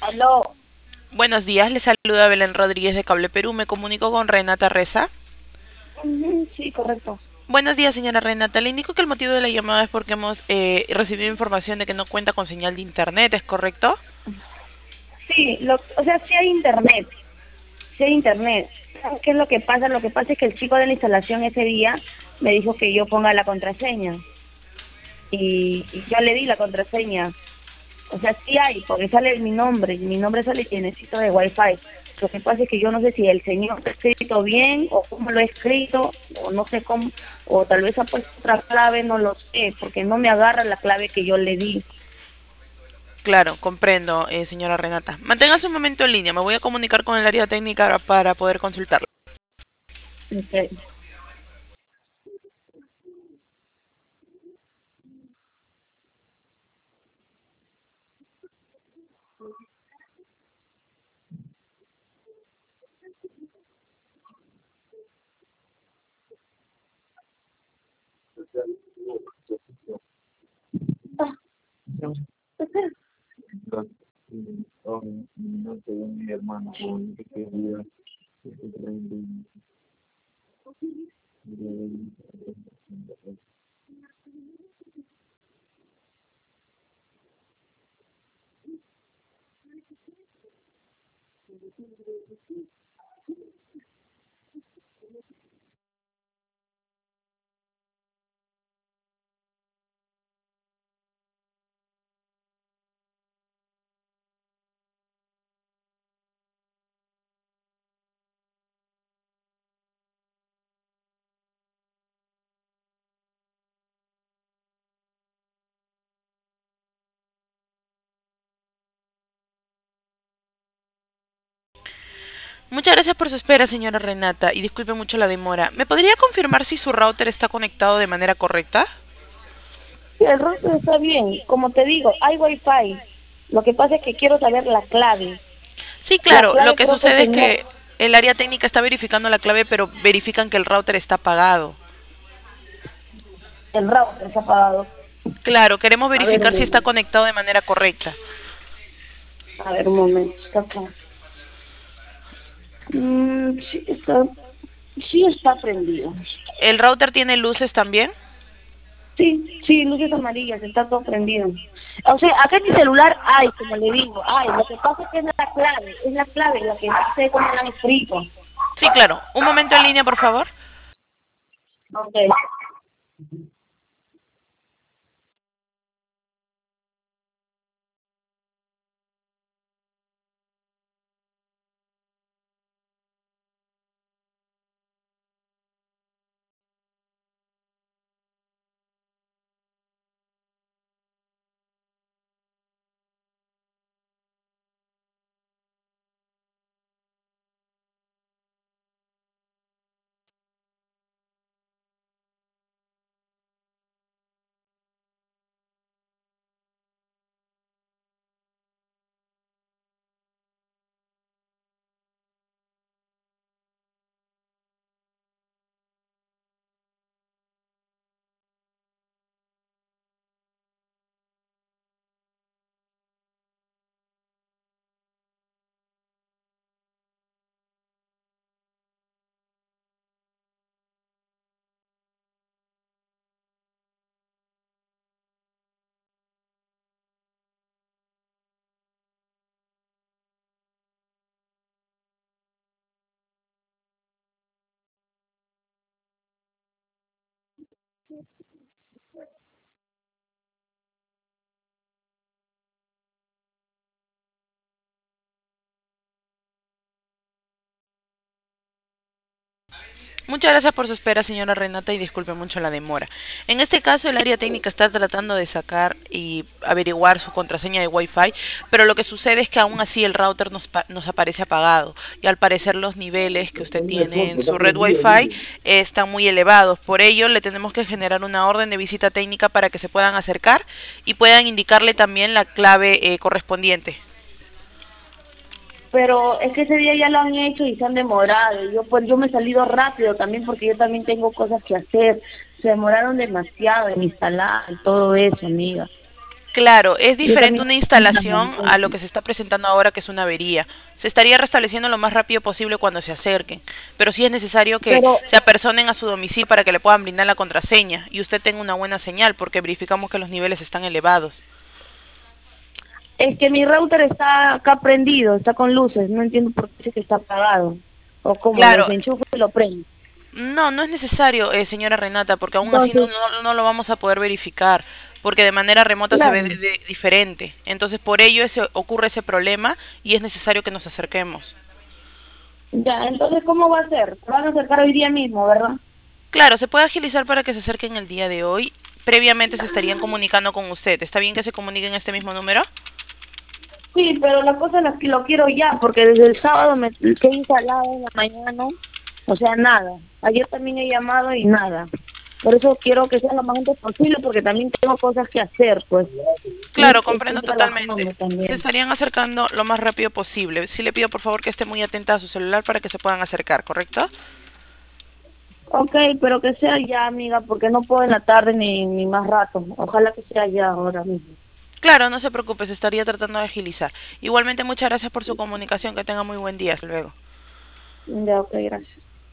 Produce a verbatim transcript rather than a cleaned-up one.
Aló. Buenos días, les saluda Belén Rodríguez de Cable Perú. Me comunico con Renata Reza. Ujú, sí, correcto. Buenos días, señora Renata. Le indico que el motivo de la llamada es porque hemos eh, recibido información de que no cuenta con señal de internet, ¿es correcto? Sí, lo, o sea, sí hay internet, sí hay internet. ¿Sabes qué es lo que pasa? Lo que pasa es que el chico de la instalación ese día me dijo que yo ponga la contraseña y, y yo le di la contraseña. O sea, sí hay, porque sale mi nombre, y mi nombre sale llenecito de wifi. Lo que pasa es que yo no sé si el señor lo ha escrito bien o cómo lo ha escrito, o no sé cómo, o tal vez ha puesto otra clave, no lo sé, porque no me agarra la clave que yo le di. Claro, comprendo, eh, señora Renata. Manténgase un momento en línea. Me voy a comunicar con el área técnica para poder consultarlo. Okay. Ah, Muchas gracias por su espera, señora Renata, y disculpe mucho la demora. ¿Me podría confirmar si su router está conectado de manera correcta? sí, el router está bien. Como te digo, hay wifi. Lo que pasa es que quiero saber la clave. Sí, La claro. Lo clave que creo que el sucede es señor... que el área técnica está verificando la clave, pero verifican que el router está apagado. El router está apagado. Claro, queremos A ver un verificar si está momento. conectado de manera correcta. A ver un momento. Está acá. Mm, sí, está, sí está prendido. ¿El router tiene luces también? Sí, sí, luces amarillas, está todo prendido. O sea, acá en mi celular hay, como le digo, hay. Lo que pasa es que es la clave, es la clave la que no sé cómo la han escrito. Sí, claro. Un momento en línea, por favor. Ok. Muchas gracias por su espera, señora Renata, y disculpe mucho la demora. En este caso, el área técnica está tratando de sacar y averiguar su contraseña de Wi-Fi, pero lo que sucede es que aún así el router nos, pa- nos aparece apagado y al parecer los niveles que usted tiene en su red Wi-Fi eh, están muy elevados. Por ello, le tenemos que generar una orden de visita técnica para que se puedan acercar y puedan indicarle también la clave eh, correspondiente. Pero es que ese día ya lo han hecho y se han demorado. Y yo, pues, yo me he salido rápido también porque yo también tengo cosas que hacer. Se demoraron demasiado en instalar y todo eso, amiga. Claro, es Yo diferente también... una instalación a lo que se está presentando ahora, que es una avería. Se estaría restableciendo lo más rápido posible cuando se acerquen, pero sí es necesario que Pero se apersonen a su domicilio para que le puedan brindar la contraseña y usted tenga una buena señal, porque verificamos que los niveles están elevados. es que mi router está acá prendido, está con luces, no entiendo por qué dice que está apagado. O cómo, lo Claro, desenchufo y lo prendo. no, no es necesario, eh, señora Renata, porque aún así no, Entonces, no, no lo vamos a poder verificar, porque de manera remota se ve claro, de- de- diferente. Entonces, por ello ese, ocurre ese problema y es necesario que nos acerquemos. ya, entonces, ¿cómo va a ser? Se van a acercar hoy día mismo, ¿verdad? Claro, se puede agilizar para que se acerquen el día de hoy. Previamente se estarían comunicando con usted. ¿Está bien que se comuniquen en este mismo número? Sí, pero la cosa es que lo quiero ya, porque desde el sábado me quedé instalada en la mañana, o sea, nada. Ayer también he llamado y nada. Por eso quiero que sea lo más antes posible, porque también tengo cosas que hacer, pues. Y Claro, estoy comprendo totalmente. trabajando Se también. estarían acercando lo más rápido posible. Sí le pido por favor que esté muy atenta a su celular para que se puedan acercar, ¿correcto? Ok, pero que sea ya, amiga, porque no puedo en la tarde ni, ni más rato. Ojalá que sea ya ahora mismo. Claro, no se preocupe, se estaría tratando de agilizar. Igualmente, muchas gracias por su comunicación. Que tenga muy buen día. Hasta luego. Ya, ok, gracias.